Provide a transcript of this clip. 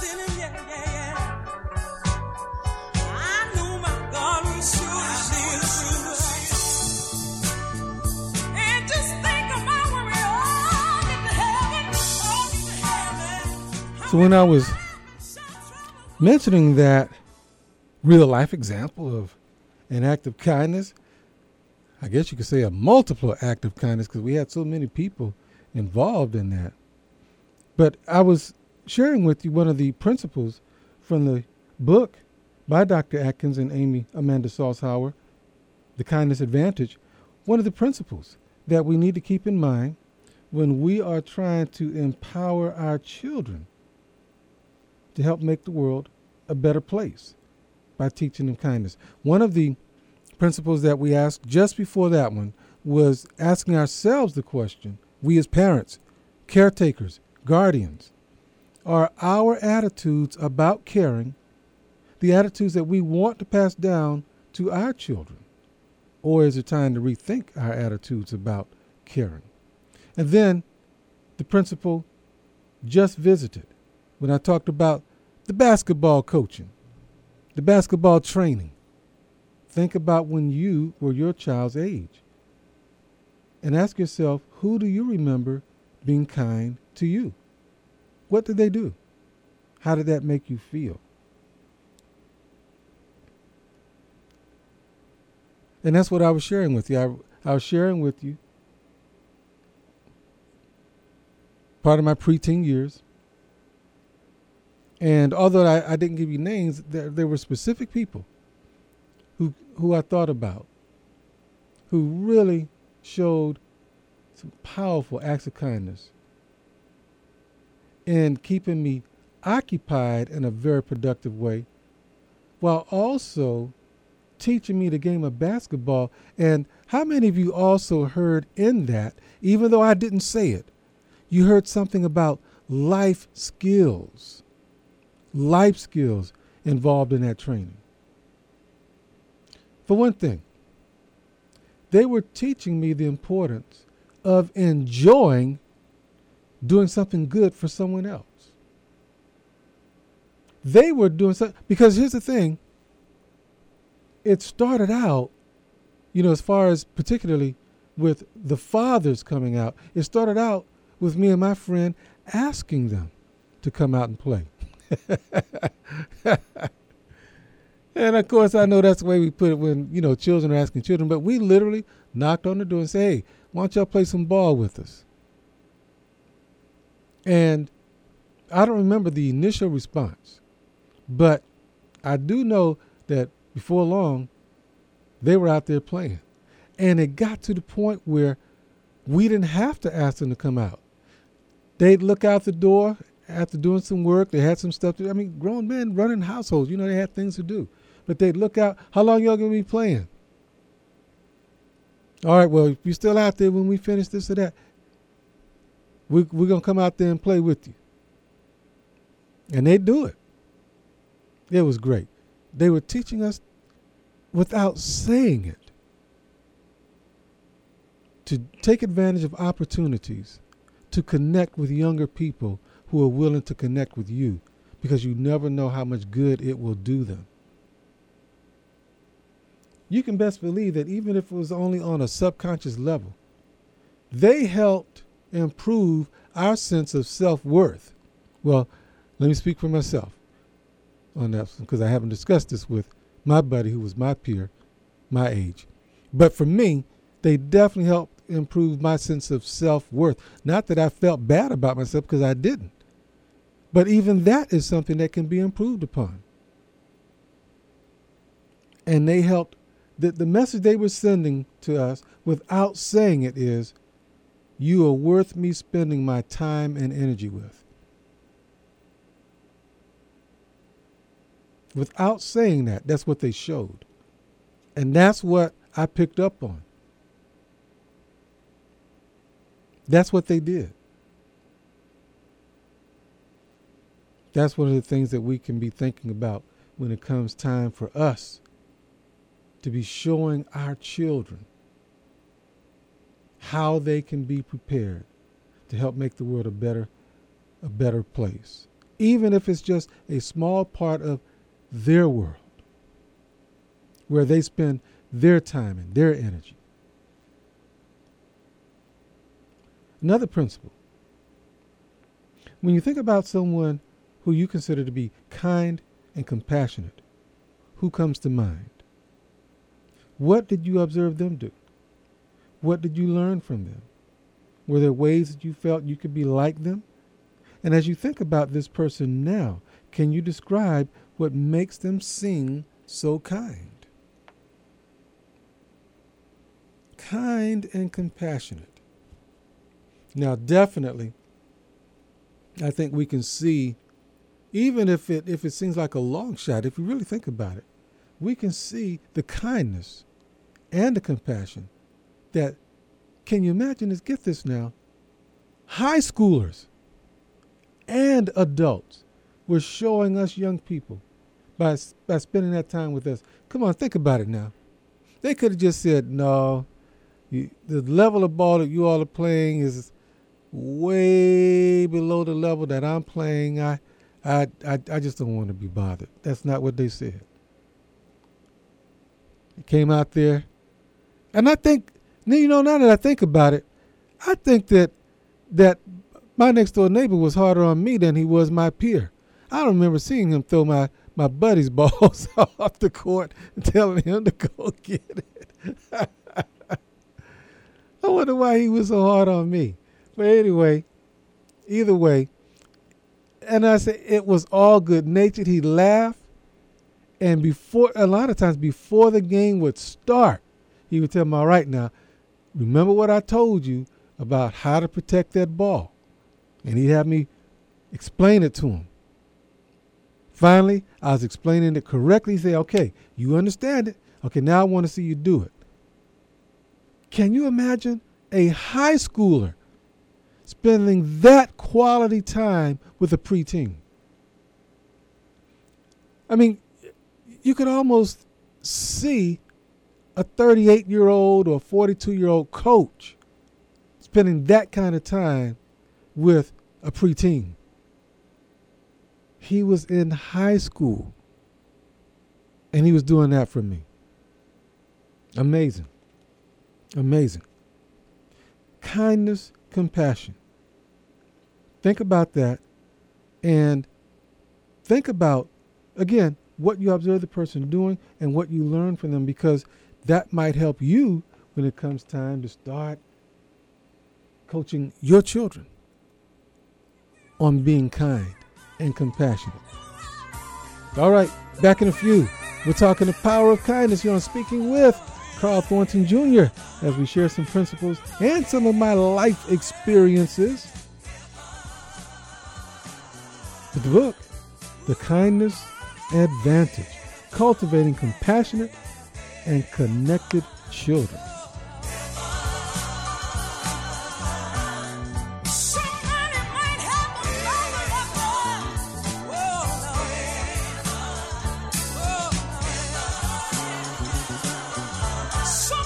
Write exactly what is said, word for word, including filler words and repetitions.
in him, yeah, yeah, yeah. I knew my God was sure see true. And just think about when we all get to heaven, all get to heaven. So when I was mentioning that real life example of an act of kindness, I guess you could say a multiple act of kindness because we had so many people involved in that. But I was sharing with you one of the principles from the book by Doctor Atkins and Amy Amanda Salzhauer, The Kindness Advantage. One of the principles that we need to keep in mind when we are trying to empower our children to help make the world a better place by teaching them kindness. One of the principles that we asked just before that one was asking ourselves the question, we as parents, caretakers, guardians, are our attitudes about caring the attitudes that we want to pass down to our children? Or is it time to rethink our attitudes about caring? And then the principle just visited when I talked about the basketball coaching, the basketball training. Think about when you were your child's age and ask yourself, who do you remember being kind to you? What did they do? How did that make you feel? And that's what I was sharing with you. I, I was sharing with you part of my preteen years. And although I, I didn't give you names, there, there were specific people who who I thought about who really showed some powerful acts of kindness in keeping me occupied in a very productive way, while also teaching me the game of basketball. And how many of you also heard in that, even though I didn't say it, you heard something about life skills, life skills involved in that training? For one thing, they were teaching me the importance of enjoying doing something good for someone else. They were doing something, because here's the thing, it started out, you know, as far as particularly with the fathers coming out, it started out with me and my friend asking them to come out and play. And of course, I know that's the way we put it when, you know, children are asking children, but we literally knocked on the door and said, hey, why don't y'all play some ball with us? And I don't remember the initial response, but I do know that before long, they were out there playing. And it got to the point where we didn't have to ask them to come out. They'd look out the door after doing some work. They had some stuff to do. I mean, grown men running households, you know, they had things to do. But they'd look out, how long y'all going to be playing? All right, well, if you're still out there when we finish this or that, we, we're going to come out there and play with you. And they'd do it. It was great. They were teaching us without saying it to take advantage of opportunities to connect with younger people who are willing to connect with you, because you never know how much good it will do them. You can best believe that even if it was only on a subconscious level, they helped improve our sense of self-worth. Well, let me speak for myself on that, because I haven't discussed this with my buddy who was my peer, my age. But for me, they definitely helped improve my sense of self-worth. Not that I felt bad about myself, because I didn't. But even that is something that can be improved upon. And they helped, the, the message they were sending to us without saying it is, you are worth me spending my time and energy with. Without saying that, that's what they showed. And that's what I picked up on. That's what they did. That's one of the things that we can be thinking about when it comes time for us to be showing our children how they can be prepared to help make the world a better, a better place even if it's just a small part of their world where they spend their time and their energy. Another principle. When you think about someone who you consider to be kind and compassionate, who comes to mind? What did you observe them do? What did you learn from them? Were there ways that you felt you could be like them? And as you think about this person now, can you describe what makes them seem so kind? Kind and compassionate. Now, definitely, I think we can see, even if it if it seems like a long shot, if you really think about it, we can see the kindness and the compassion that, can you imagine this? Get this now. High schoolers and adults were showing us young people by, by spending that time with us. Come on, think about it now. They could have just said, no, you, the level of ball that you all are playing is way below the level that I'm playing. I, I, I, I just don't want to be bothered. That's not what they said. They came out there. And I think, you know, now that I think about it, I think that that my next door neighbor was harder on me than he was my peer. I don't remember seeing him throw my, my buddy's balls off the court and telling him to go get it. I wonder why he was so hard on me. But anyway, either way, and I said it was all good natured. He laughed. And before, a lot of times before the game would start, he would tell me, all right, now, remember what I told you about how to protect that ball. And he'd have me explain it to him. Finally, I was explaining it correctly. He said, okay, you understand it. Okay, now I want to see you do it. Can you imagine a high schooler spending that quality time with a preteen? I mean, you could almost see a thirty-eight-year-old or forty-two-year-old coach spending that kind of time with a preteen. He was in high school, and he was doing that for me. Amazing. Amazing. Kindness, compassion. Think about that, and think about, again, what you observe the person doing and what you learn from them, because that might help you when it comes time to start coaching your children on being kind and compassionate. All right, back in a few. We're talking the power of kindness here on Speaking with Carl Thornton Junior as we share some principles and some of my life experiences with the book, The Kindness Advantage, Cultivating Compassionate and Connected Children. Somebody might have a moment of love. Whoa, Lord. Whoa, Lord.